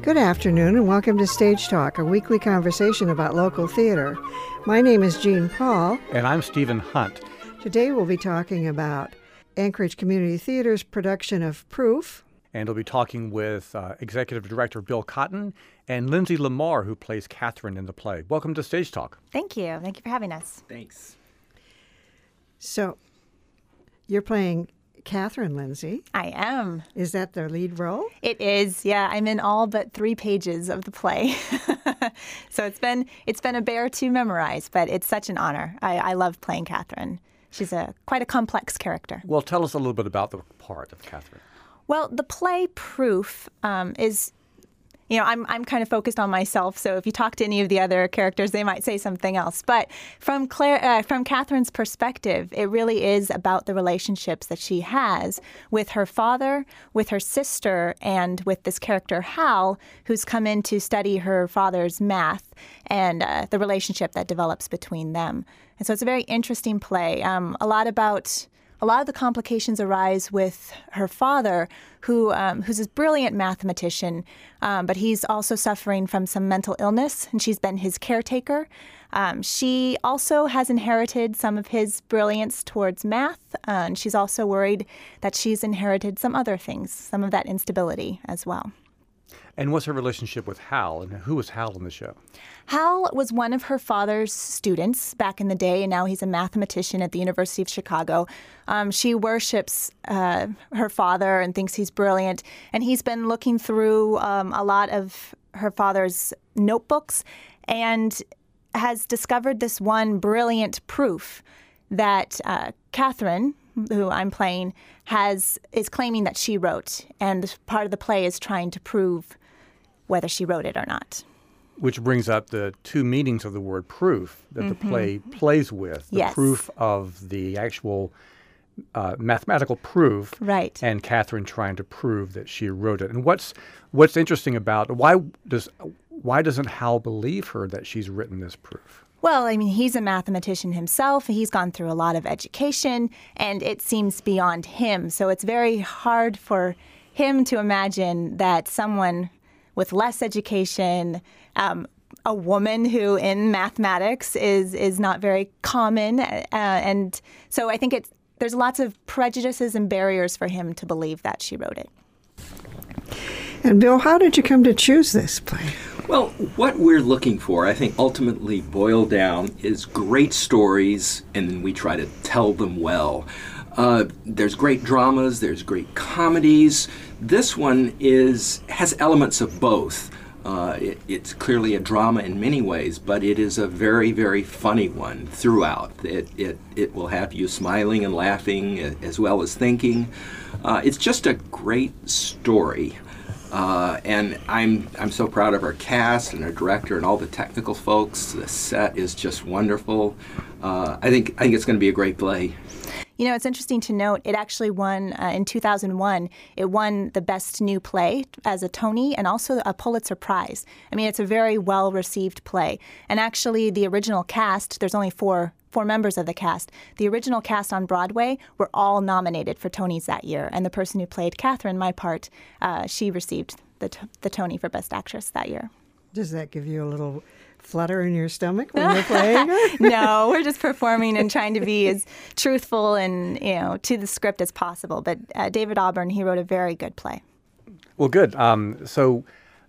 Good afternoon and welcome to Stage Talk, a weekly conversation about local theater. My name is Jean Paul. And I'm Stephen Hunt. Today we'll be talking about Anchorage Community Theater's production of Proof. And we'll be talking with Executive Director Bill Cotton and Lindsay Lamar, who plays Catherine in the play. Welcome to Stage Talk. Thank you. Thank you for having us. Thanks. So, you're playing Catherine, Lindsay. I am. Is that the lead role? It is, yeah. I'm in all but 3 pages of the play. So it's been a bear to memorize, but it's such an honor. I love playing Catherine. She's quite a complex character. Well, tell us a little bit about the part of Catherine. Well, the play Proof is, I'm kind of focused on myself, so if you talk to any of the other characters, they might say something else. But from Catherine's perspective, it really is about the relationships that she has with her father, with her sister, and with this character Hal, who's come in to study her father's math and the relationship that develops between them. And so it's a very interesting play. A lot of the complications arise with her father, who's this brilliant mathematician, but he's also suffering from some mental illness, and she's been his caretaker. She also has inherited some of his brilliance towards math, and she's also worried that she's inherited some other things, some of that instability as well. And what's her relationship with Hal, and who was Hal in the show? Hal was one of her father's students back in the day, and now he's a mathematician at the University of Chicago. She worships her father and thinks he's brilliant, and he's been looking through a lot of her father's notebooks and has discovered this one brilliant proof that Catherine, who I'm playing, is claiming that she wrote, and part of the play is trying to prove whether she wrote it or not. Which brings up the 2 meanings of the word proof that the play plays with. The Yes. proof of the actual mathematical proof, Right. and Catherine trying to prove that she wrote it. And what's interesting about why doesn't Hal believe her that she's written this proof? Well, I mean, he's a mathematician himself. He's gone through a lot of education, and it seems beyond him. So it's very hard for him to imagine that someone with less education, a woman who in mathematics is not very common. And so I think there's lots of prejudices and barriers for him to believe that she wrote it. And Bill, how did you come to choose this play? Well, what we're looking for, I think, ultimately boiled down is great stories, and then we try to tell them well. There's great dramas, there's great comedies. This one has elements of both. It's clearly a drama in many ways, but it is a very, very funny one throughout. It will have you smiling and laughing as well as thinking. It's just a great story. And I'm so proud of our cast and our director and all the technical folks. The set is just wonderful. I think it's going to be a great play. You know, it's interesting to note, it actually won, in 2001, it won the Best New Play as a Tony and also a Pulitzer Prize. I mean, it's a very well-received play. And actually, the original cast, there's only four members of the cast. The original cast on Broadway were all nominated for Tonys that year. And the person who played Catherine, my part, she received the Tony for Best Actress that year. Does that give you a little flutter in your stomach when you're playing her? No, we're just performing and trying to be as truthful and, to the script as possible. But David Auburn, he wrote a very good play. Well, good. So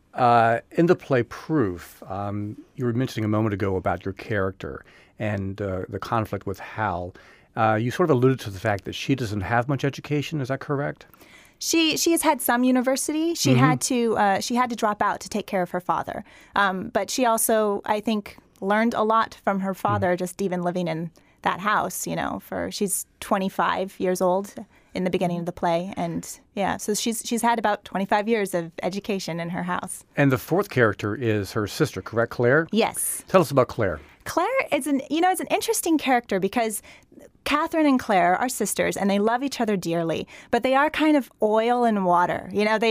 in the play Proof, you were mentioning a moment ago about your character and the conflict with Hal. You sort of alluded to the fact that she doesn't have much education. Is that correct? She has had some university. She had to drop out to take care of her father. But she also, I think, learned a lot from her father just even living in that house. She's 25 years old in the beginning of the play, and so she's had about 25 years of education in her house. And the 4th character is her sister, correct, Claire? Yes. Tell us about Claire. Claire is an interesting character because Catherine and Claire are sisters and they love each other dearly, but they are kind of oil and water.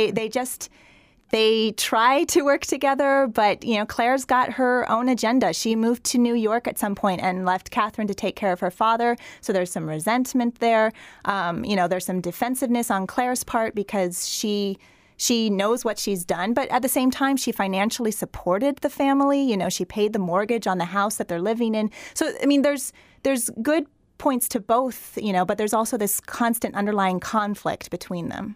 They try to work together, but Claire's got her own agenda. She moved to New York at some point and left Catherine to take care of her father. So there's some resentment there. There's some defensiveness on Claire's part because she she knows what she's done, but at the same time, she financially supported the family. You know, she paid the mortgage on the house that they're living in. So, I mean, there's good points to both, you know, but there's also this constant underlying conflict between them.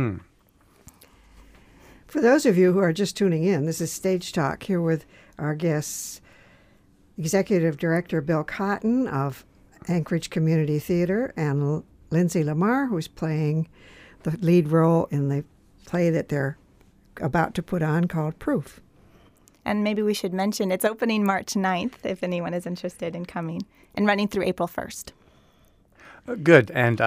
For those of you who are just tuning in, this is Stage Talk here with our guests, Executive Director Bill Cotton of Anchorage Community Theater and Lindsay Lamar, who's playing the lead role in the play that they're about to put on called Proof. And maybe we should mention it's opening March 9th if anyone is interested in coming, and running through April 1st. Good. And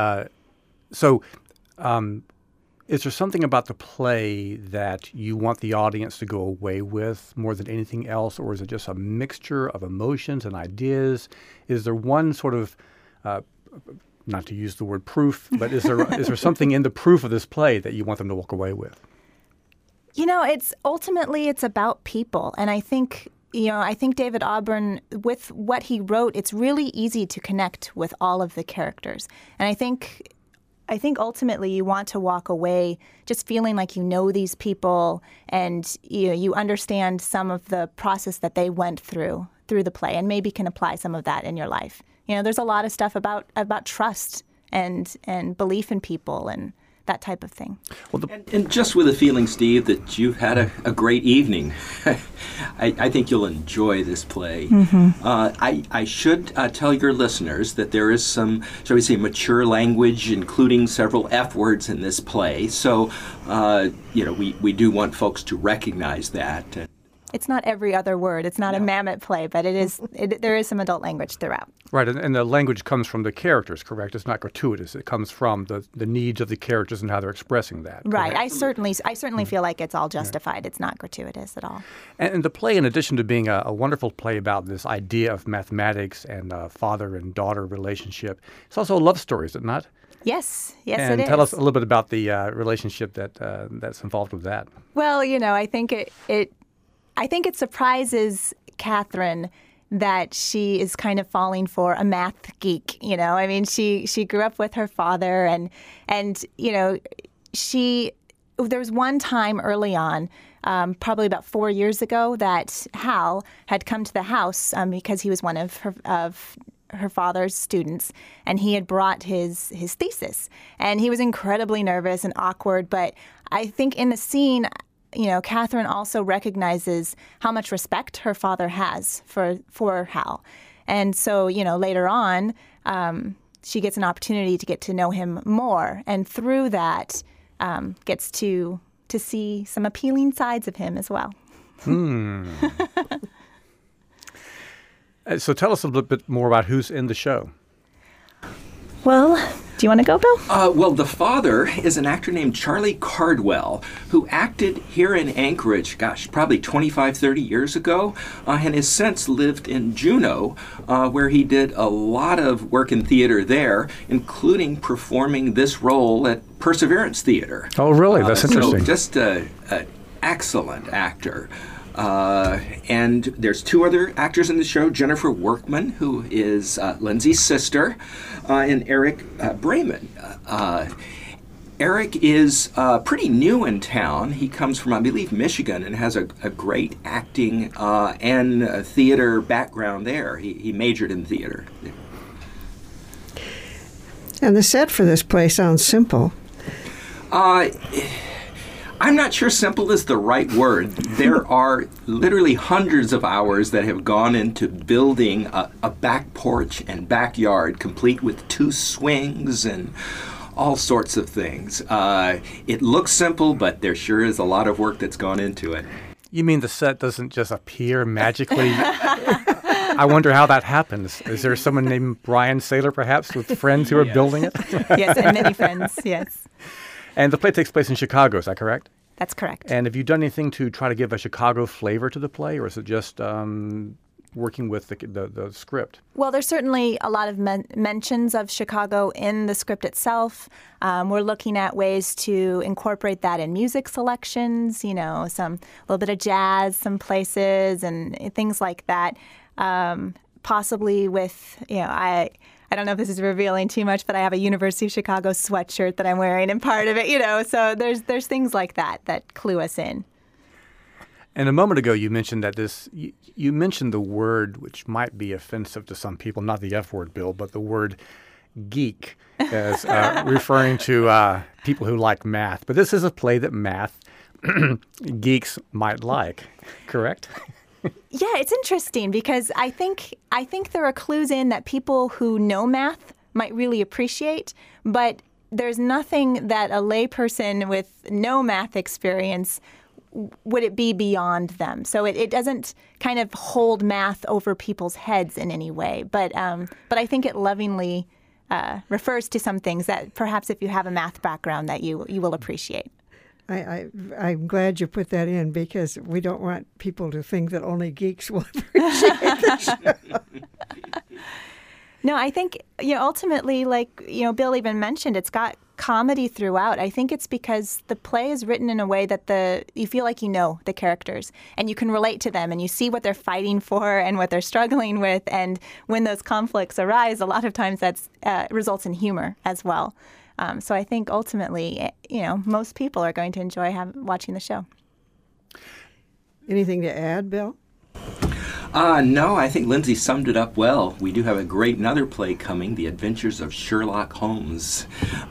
is there something about the play that you want the audience to go away with more than anything else, or is it just a mixture of emotions and ideas? Is there one sort of, not to use the word proof, but is there something in the proof of this play that you want them to walk away with? You know, it's about people, and I think David Auburn, with what he wrote, it's really easy to connect with all of the characters, and I think ultimately you want to walk away just feeling like you know these people and you understand some of the process that they went through the play, and maybe can apply some of that in your life. You know, there's a lot of stuff about trust and belief in people and that type of thing. Well, and just with a feeling, Steve, that you've had a great evening. I think you'll enjoy this play. I should tell your listeners that there is some, shall we say, mature language, including several F words in this play. So, we do want folks to recognize that. It's not every other word. It's not a Mamet play, but there is some adult language throughout. Right, and the language comes from the characters, correct? It's not gratuitous. It comes from the needs of the characters and how they're expressing that. Right. I certainly feel like it's all justified. It's not gratuitous at all. And the play, in addition to being a wonderful play about this idea of mathematics and father and daughter relationship, it's also a love story, is it not? Yes, it is. And tell us a little bit about the relationship that's involved with that. Well, I think it surprises Catherine that she is kind of falling for a math geek. I mean, she grew up with her father, and there's one time early on, probably about 4 years ago, that Hal had come to the house because he was one of her father's students, and he had brought his thesis, and he was incredibly nervous and awkward. But I think in the scene, Catherine also recognizes how much respect her father has for Hal. And so, later on, she gets an opportunity to get to know him more. And through that, gets to see some appealing sides of him as well. So tell us a little bit more about who's in the show. Well, do you want to go, Bill? Well, the father is an actor named Charlie Cardwell, who acted here in Anchorage, probably 25, 30 years ago, and has since lived in Juneau, where he did a lot of work in theater there, including performing this role at Perseverance Theater. Oh, really? That's interesting. So just an excellent actor. And there's two other actors in the show, Jennifer Workman, who is Lindsay's sister, and Eric Brayman. Eric is pretty new in town. He comes from, I believe, Michigan, and has a great acting and theater background there. He majored in theater. And the set for this play sounds simple. I'm not sure simple is the right word. There are literally hundreds of hours that have gone into building a back porch and backyard, complete with 2 swings and all sorts of things. It looks simple, but there sure is a lot of work that's gone into it. You mean the set doesn't just appear magically? I wonder how that happens. Is there someone named Brian Saylor, perhaps, with friends who are building it? Yes, and many friends, yes. And the play takes place in Chicago, is that correct? That's correct. And have you done anything to try to give a Chicago flavor to the play, or is it just working with the script? Well, there's certainly a lot of mentions of Chicago in the script itself. We're looking at ways to incorporate that in music selections, a little bit of jazz, some places, and things like that. Possibly with, I I don't know if this is revealing too much, but I have a University of Chicago sweatshirt that I'm wearing and part of it, so there's things like that clue us in. And a moment ago, you mentioned that you mentioned the word, which might be offensive to some people, not the F word, Bill, but the word geek, as referring to people who like math. But this is a play that math geeks might like, correct? Yeah, it's interesting because I think there are clues in that people who know math might really appreciate, but there's nothing that a layperson with no math experience would it be beyond them. So it doesn't kind of hold math over people's heads in any way. But I think it lovingly refers to some things that perhaps if you have a math background that you will appreciate. I'm glad you put that in because we don't want people to think that only geeks will appreciate the show. No, I think ultimately, like Bill even mentioned, it's got comedy throughout. I think it's because the play is written in a way that you feel like you know the characters and you can relate to them and you see what they're fighting for and what they're struggling with. And when those conflicts arise, a lot of times that's results in humor as well. So I think ultimately, most people are going to enjoy watching the show. Anything to add, Bill? No, I think Lindsay summed it up well. We do have another play coming, The Adventures of Sherlock Holmes,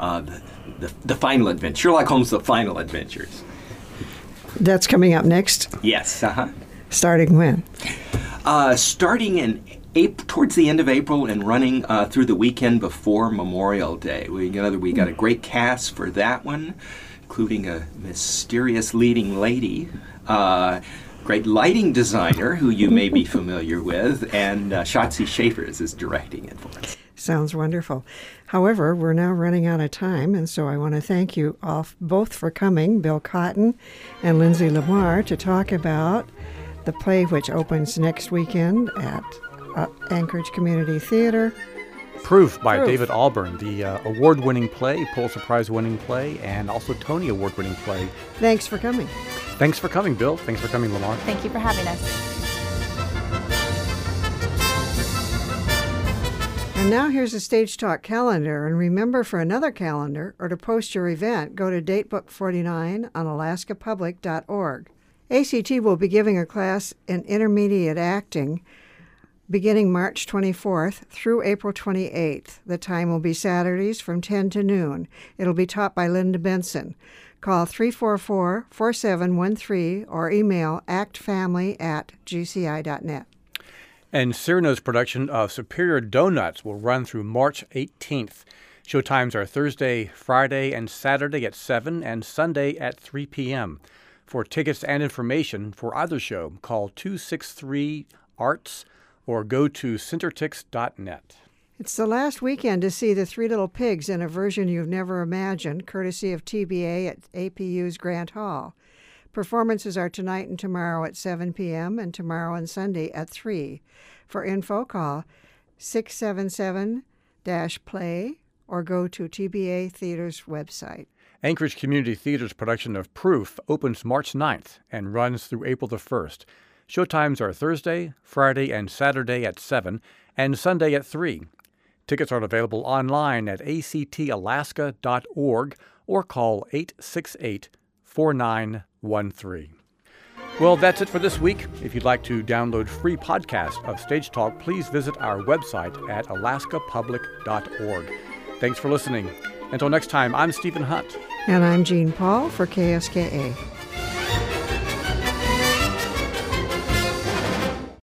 the final adventure. Sherlock Holmes, The Final Adventures. That's coming up next? Yes, Starting when? Starting in towards the end of April and running through the weekend before Memorial Day. We got a great cast for that one, including a mysterious leading lady, great lighting designer who you may be familiar with, and Shotzi Schaefers is directing it for us. Sounds wonderful. However, we're now running out of time, and so I want to thank you all both for coming, Bill Cotton and Lindsay Lamar, to talk about the play which opens next weekend at Anchorage Community Theater. Proof by David Alburn, the award-winning play, Pulitzer Prize-winning play, and also Tony Award-winning play. Thanks for coming. Thanks for coming, Bill. Thanks for coming, Lamar. Thank you for having us. And now here's a Stage Talk calendar. And remember, for another calendar or to post your event, go to Datebook 49 on alaskapublic.org. ACT will be giving a class in intermediate acting beginning March 24th through April 28th. The time will be Saturdays from 10 to noon. It'll be taught by Linda Benson. Call 344-4713 or email actfamily@gci.net. And Cyrano's production of Superior Donuts will run through March 18th. Showtimes are Thursday, Friday, and Saturday at 7 and Sunday at 3 p.m. For tickets and information for either show, call 263-ARTS or go to centertix.net. It's the last weekend to see The Three Little Pigs in a version you've never imagined, courtesy of TBA at APU's Grant Hall. Performances are tonight and tomorrow at 7 p.m. and tomorrow and Sunday at 3. For info, call 677-PLAY or go to TBA Theater's website. Anchorage Community Theater's production of Proof opens March 9th and runs through April the 1st. Showtimes are Thursday, Friday, and Saturday at 7 and Sunday at 3. Tickets are available online at actalaska.org or call 868-4913. Well, that's it for this week. If you'd like to download free podcasts of Stage Talk, please visit our website at alaskapublic.org. Thanks for listening. Until next time, I'm Stephen Hunt. And I'm Jean Paul for KSKA.